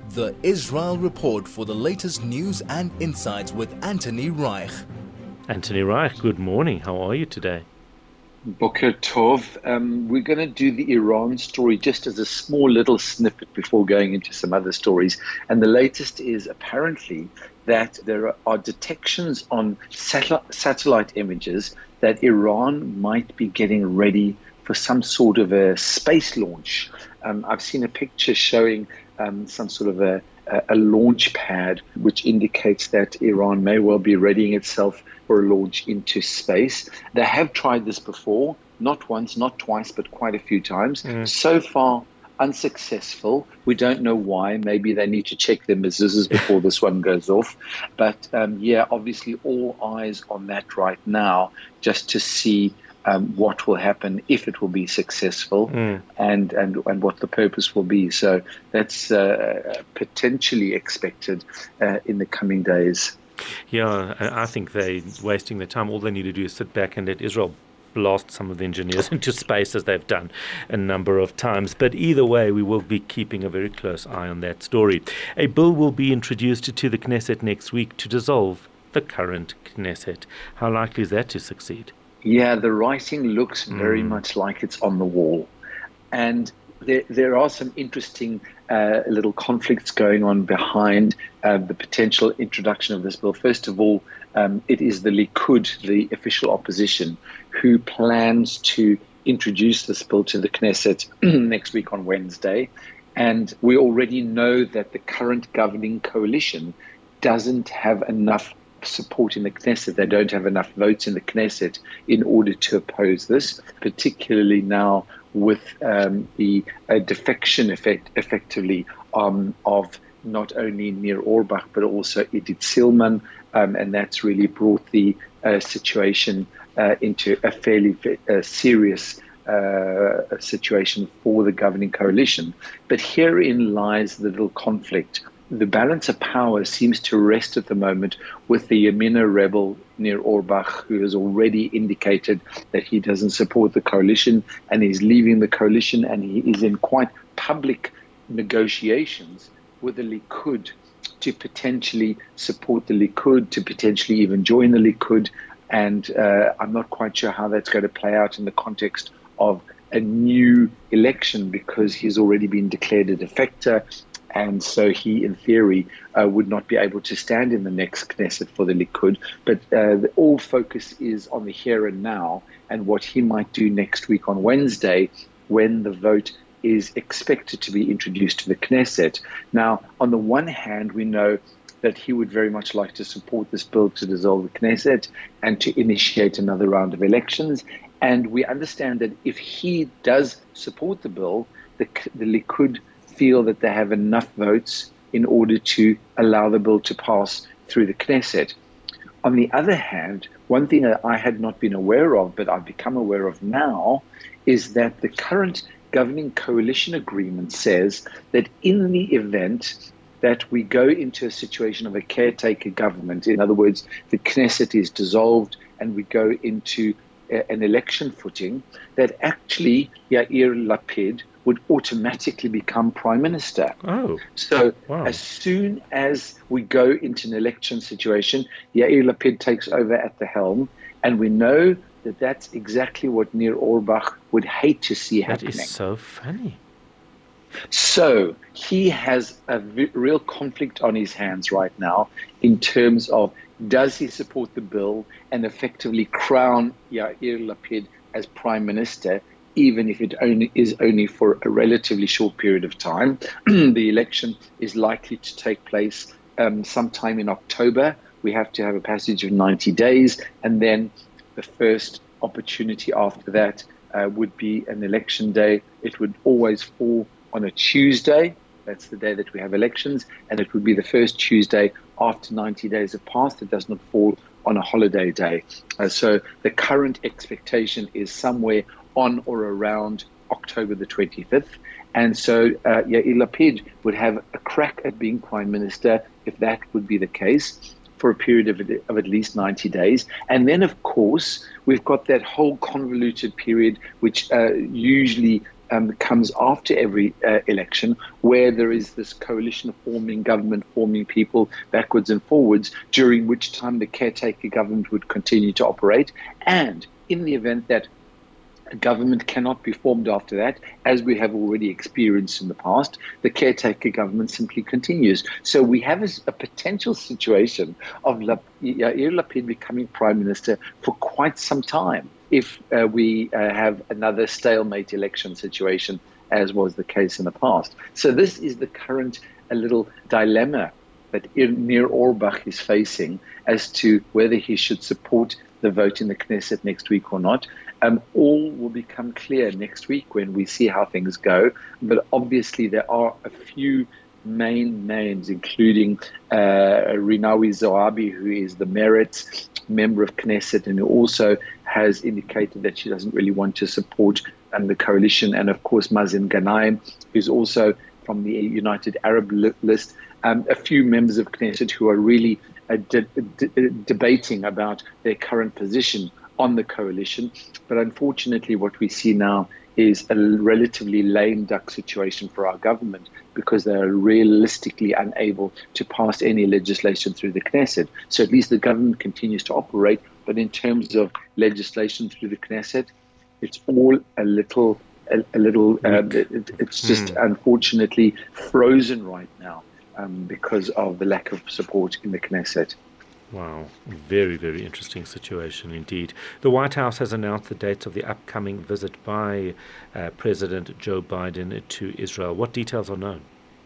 The Israel Report for the latest news and insights with Anthony Reich. Anthony Reich, good morning. How are you today? Boker Tov. We're going to do the Iran story just as a small little snippet before going into some other stories. And the latest is apparently that there are detections on satellite images that Iran might be getting ready for some sort of a space launch. I've seen a picture showing some sort of a launch pad, which indicates that Iran may well be readying itself for a launch into space. They have tried this before, not once, not twice, but quite a few times. So far, unsuccessful. We don't know why. Maybe they need to check their mezuzahs before this one goes off. But yeah, obviously all eyes on that right now, just to see what will happen, if it will be successful, and what the purpose will be. So that's potentially expected in the coming days. Yeah, I think they're wasting their time. All they need to do is sit back and let Israel blast some of the engineers into space, as they've done a number of times. But either way, we will be keeping a very close eye on that story. A bill will be introduced to the Knesset next week to dissolve the current Knesset. How likely is that to succeed? Yeah, the writing looks very much like it's on the wall. And there are some interesting little conflicts going on behind the potential introduction of this bill. First of all, it is the Likud, the official opposition, who plans to introduce this bill to the Knesset next week on Wednesday. And we already know that the current governing coalition doesn't have enough support in the Knesset. They don't have enough votes in the Knesset in order to oppose this, particularly now with the defection effectively of not only Nir Orbach but also Idit Silman, and that's really brought the situation into a fairly serious situation for the governing coalition. But herein lies the little conflict. The balance of power seems to rest at the moment with the Yamina rebel Nir Orbach, who has already indicated that he doesn't support the coalition and is leaving the coalition, and he is in quite public negotiations with the Likud to potentially support the Likud, to potentially even join the Likud. And I'm not quite sure how that's going to play out in the context of a new election, because he's already been declared a defector. And so he, in theory, would not be able to stand in the next Knesset for the Likud. But all focus is on the here and now and what he might do next week on Wednesday, when the vote is expected to be introduced to the Knesset. Now, on the one hand, we know that he would very much like to support this bill to dissolve the Knesset and to initiate another round of elections. And we understand that if he does support the bill, the Likud feel that they have enough votes in order to allow the bill to pass through the Knesset. On the other hand, one thing that I had not been aware of, but I've become aware of now, is that the current governing coalition agreement says that in the event that we go into a situation of a caretaker government, in other words, the Knesset is dissolved and we go into an election footing, that actually Yair Lapid would automatically become prime minister. So as soon as we go into an election situation, Yair Lapid takes over at the helm, and we know that that's exactly what Nir Orbach would hate to see happening. That is so funny. So he has a real conflict on his hands right now in terms of, does he support the bill and effectively crown Yair Lapid as prime minister, even if it is only for a relatively short period of time. The election is likely to take place sometime in October. We have to have a passage of 90 days, and then the first opportunity after that would be an election day. It would always fall on a Tuesday. That's the day that we have elections, and it would be the first Tuesday after 90 days have passed. It does not fall on a holiday day. So the current expectation is somewhere on or around October the 25th. And so Yair Lapid would have a crack at being prime minister, if that would be the case, for a period of at least 90 days. And then, of course, we've got that whole convoluted period, which usually comes after every election, where there is this coalition forming, government forming, people backwards and forwards, during which time the caretaker government would continue to operate. And in the event that a government cannot be formed after that, as we have already experienced in the past, the caretaker government simply continues. So we have a potential situation of Yair Lapid becoming prime minister for quite some time if we have another stalemate election situation, as was the case in the past. So this is the current little dilemma that Nir Orbach is facing as to whether he should support the vote in the Knesset next week or not. All will become clear next week when we see how things go. But obviously there are a few main names, including Rinawi Zoabi, who is the Meretz member of Knesset and who also has indicated that she doesn't really want to support the coalition. And of course, Mazen Ghanem, who's also from the United Arab list. A few members of Knesset who are really debating about their current position on the coalition. But unfortunately, what we see now is a relatively lame duck situation for our government, because they are realistically unable to pass any legislation through the Knesset. So at least the government continues to operate, but in terms of legislation through the Knesset, it's all a little, it's just unfortunately frozen right now because of the lack of support in the Knesset. Wow, very, very interesting situation indeed. The White House has announced the dates of the upcoming visit by President Joe Biden to Israel. What details are known?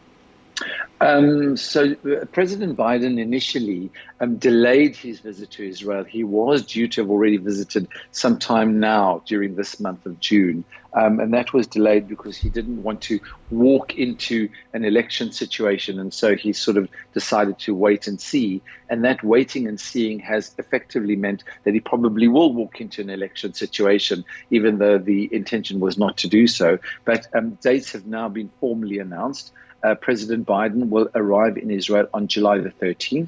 So President Biden initially delayed his visit to Israel. He was due to have already visited sometime now during this month of June. And that was delayed because he didn't want to walk into an election situation. And so he sort of decided to wait and see. And that waiting and seeing has effectively meant that he probably will walk into an election situation, even though the intention was not to do so. But dates have now been formally announced. President Biden will arrive in Israel on July the 13th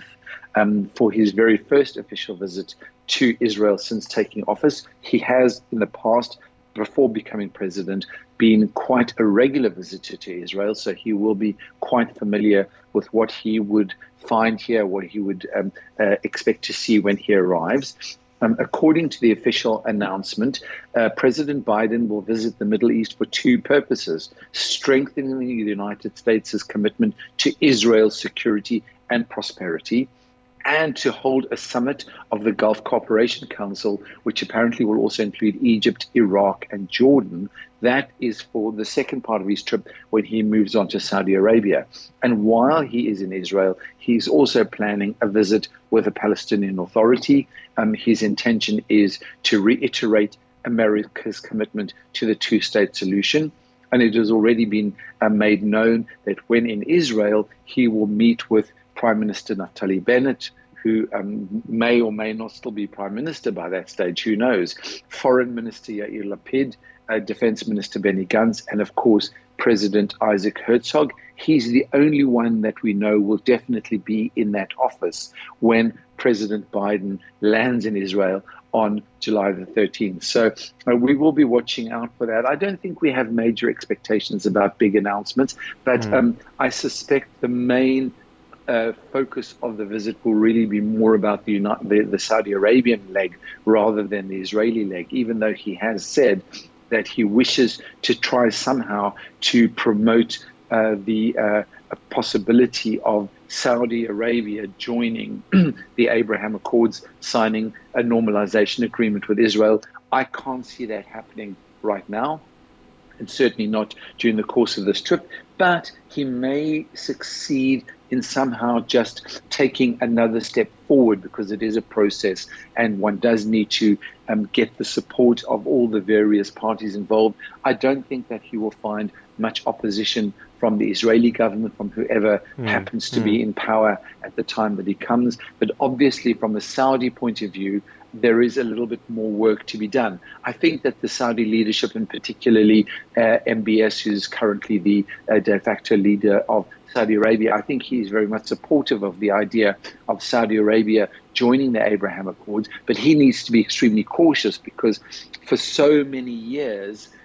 for his very first official visit to Israel since taking office. He has in the past, before becoming president, been quite a regular visitor to Israel, so he will be quite familiar with what he would find here, what he would expect to see when he arrives. According to the official announcement, President Biden will visit the Middle East for two purposes: strengthening the United States' commitment to Israel's security and prosperity, and to hold a summit of the Gulf Cooperation Council, which apparently will also include Egypt, Iraq, and Jordan. That is for the second part of his trip when he moves on to Saudi Arabia. And while he is in Israel, he's also planning a visit with the Palestinian Authority. His intention is to reiterate America's commitment to the two-state solution. And it has already been made known that when in Israel, he will meet with Prime Minister Naftali Bennett, who may or may not still be Prime Minister by that stage, who knows, Foreign Minister Yair Lapid, Defense Minister Benny Gantz, and of course, President Isaac Herzog. He's the only one that we know will definitely be in that office when President Biden lands in Israel on July the 13th. So we will be watching out for that. I don't think we have major expectations about big announcements, but I suspect the main focus of the visit will really be more about the Saudi Arabian leg rather than the Israeli leg, even though he has said that he wishes to try somehow to promote the possibility of Saudi Arabia joining the Abraham Accords, signing a normalization agreement with Israel. I can't see that happening right now, and certainly not during the course of this trip, but he may succeed in somehow just taking another step forward, because it is a process and one does need to get the support of all the various parties involved. I don't think that he will find much opposition from the Israeli government, from whoever happens to be in power at the time that he comes. But obviously from a Saudi point of view, there is a little bit more work to be done. I think that the Saudi leadership, and particularly MBS, who's currently the de facto leader of Saudi Arabia, I think he's very much supportive of the idea of Saudi Arabia joining the Abraham Accords, but he needs to be extremely cautious, because for so many years,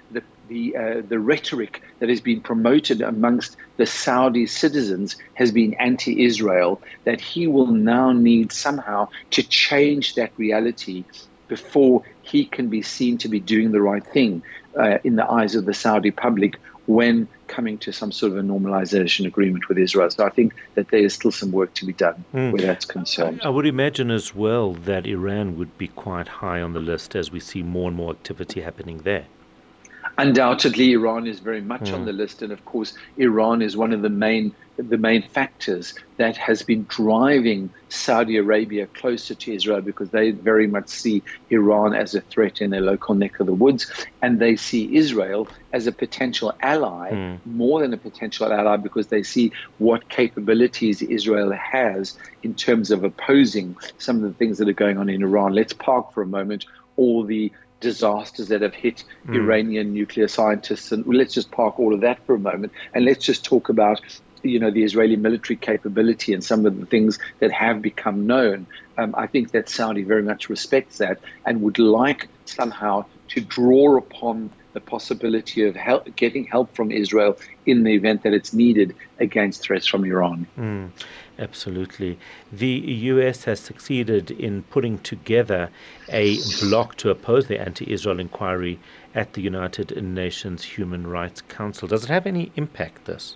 the rhetoric that has been promoted amongst the Saudi citizens has been anti-Israel, that he will now need somehow to change that reality before he can be seen to be doing the right thing in the eyes of the Saudi public when coming to some sort of a normalization agreement with Israel. So I think that there is still some work to be done where that's concerned. I would imagine as well that Iran would be quite high on the list as we see more and more activity happening there. Undoubtedly, Iran is very much on the list, and of course, Iran is one of the main factors that has been driving Saudi Arabia closer to Israel, because they very much see Iran as a threat in their local neck of the woods, and they see Israel as a potential ally, more than a potential ally, because they see what capabilities Israel has in terms of opposing some of the things that are going on in Iran. Let's park for a moment all the disasters that have hit Iranian nuclear scientists, and let's just park all of that for a moment, and let's just talk about the Israeli military capability and some of the things that have become known. I think that Saudi very much respects that and would like somehow to draw upon the possibility of getting help from Israel in the event that it's needed against threats from Iran. Absolutely. The US has succeeded in putting together a bloc to oppose the anti-Israel inquiry at the United Nations Human Rights Council. Does it have any impact, this?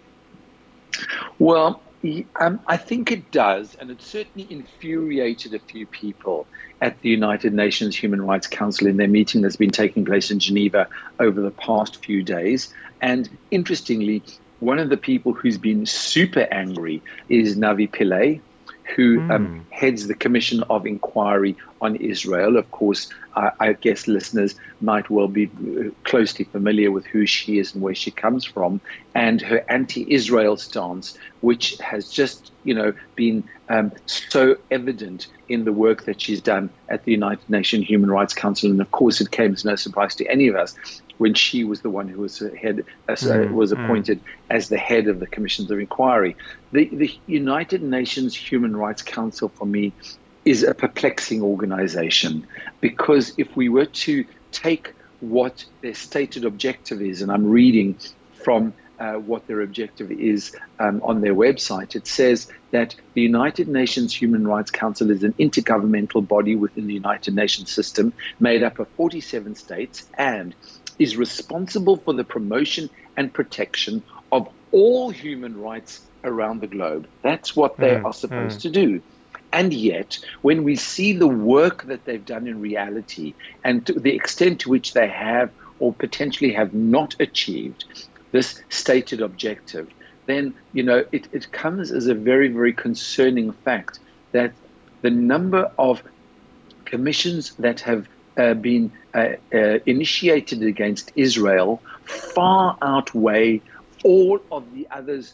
Well, I think it does, and it certainly infuriated a few people at the United Nations Human Rights Council in their meeting that's been taking place in Geneva over the past few days. And interestingly, one of the people who's been super angry is Navi Pillay, who heads the Commission of Inquiry on Israel. Of course, I guess listeners might well be closely familiar with who she is and where she comes from, and her anti-Israel stance, which has just, been so evident in the work that she's done at the United Nations Human Rights Council. And of course, it came as no surprise to any of us when she was the one who was was appointed as the head of the Commissions of Inquiry. The United Nations Human Rights Council, for me, is a perplexing organization, because if we were to take what their stated objective is, and I'm reading from what their objective is on their website, it says that the United Nations Human Rights Council is an intergovernmental body within the United Nations system made up of 47 states and is responsible for the promotion and protection of all human rights around the globe. That's what they are supposed to do. And yet, when we see the work that they've done in reality and to the extent to which they have or potentially have not achieved this stated objective, then, it comes as a very, very concerning fact that the number of commissions that have been initiated against Israel far outweigh all of the others,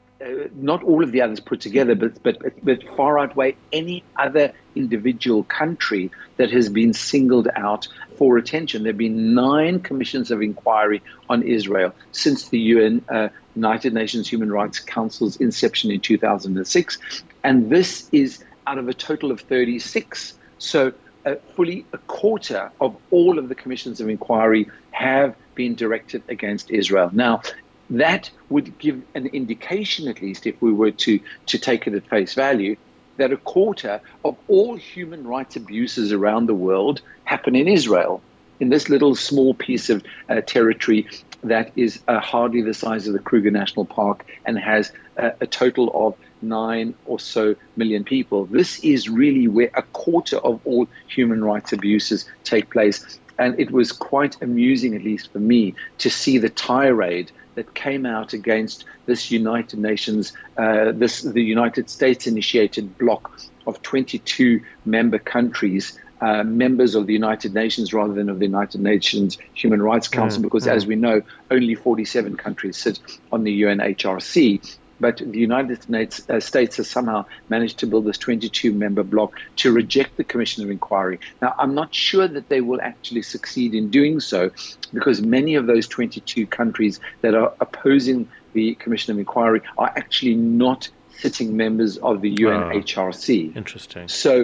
not all of the others put together, but far outweigh any other individual country that has been singled out for attention. There have been 9 commissions of inquiry on Israel since the United Nations Human Rights Council's inception in 2006, and this is out of a total of 36. So fully a quarter of all of the commissions of inquiry have been directed against Israel. Now, that would give an indication, at least if we were to take it at face value, that a quarter of all human rights abuses around the world happen in Israel, in this little small piece of territory that is hardly the size of the Kruger National Park and has a total of 9 or so million people. This is really where a quarter of all human rights abuses take place. And it was quite amusing, at least for me, to see the tirade that came out against this United Nations, the United States-initiated bloc of 22 member countries, members of the United Nations rather than of the United Nations Human Rights Council, because as we know, only 47 countries sit on the UNHRC. But the United States has somehow managed to build this 22-member bloc to reject the Commission of Inquiry. Now, I'm not sure that they will actually succeed in doing so, because many of those 22 countries that are opposing the Commission of Inquiry are actually not sitting members of the UNHRC. Interesting. So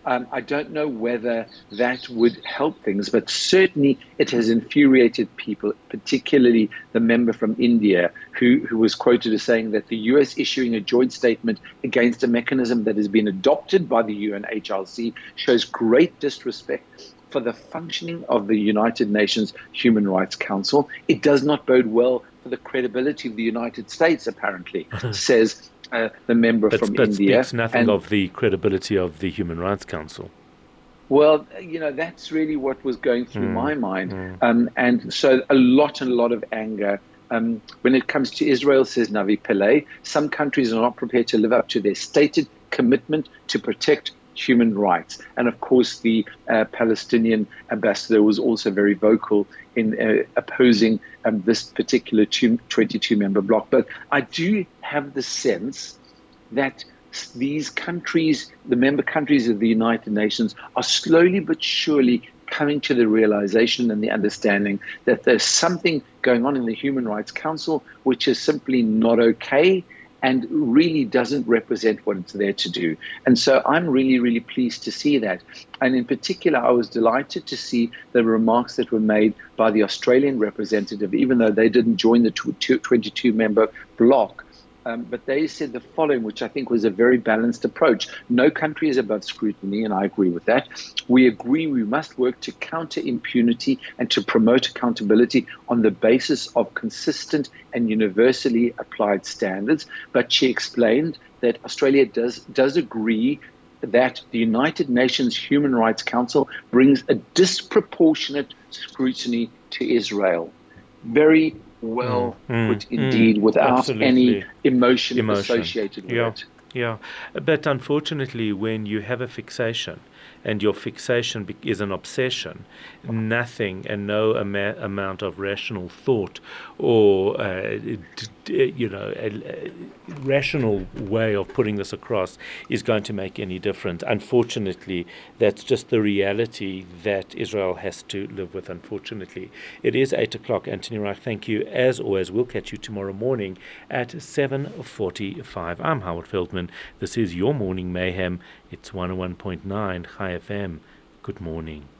I don't know whether that would help things, but certainly it has infuriated people, particularly the member from India, who was quoted as saying that the US issuing a joint statement against a mechanism that has been adopted by the UNHRC shows great disrespect for the functioning of the United Nations Human Rights Council. It does not bode well for the credibility of the United States, apparently, says the member from India. Speaks nothing of the credibility of the Human Rights Council. Well, that's really what was going through my mind. And so a lot of anger. When it comes to Israel, says Navi Pillay, some countries are not prepared to live up to their stated commitment to protect human rights. And of course, the Palestinian ambassador was also very vocal in opposing this particular 22-member bloc. But I do have the sense that these countries, the member countries of the United Nations, are slowly but surely coming to the realization and the understanding that there's something going on in the Human Rights Council which is simply not okay and really doesn't represent what it's there to do. And so I'm really, really pleased to see that. And in particular, I was delighted to see the remarks that were made by the Australian representative, even though they didn't join the 22-member bloc. But they said the following, which I think was a very balanced approach. No country is above scrutiny, and I agree with that. We agree we must work to counter impunity and to promote accountability on the basis of consistent and universally applied standards. But she explained that Australia does agree that the United Nations Human Rights Council brings a disproportionate scrutiny to Israel. Very well put indeed, without absolutely. any emotion associated with it. Yeah, but unfortunately, when you have a fixation and your fixation is an obsession, nothing and no amount of rational thought or a rational way of putting this across is going to make any difference. Unfortunately, that's just the reality that Israel has to live with, unfortunately. It is 8 o'clock. Anthony Reich, thank you. As always, we'll catch you tomorrow morning at 7:45. I'm Howard Feldman. This is your Morning Mayhem. It's 101.9 Chai FM. Good morning.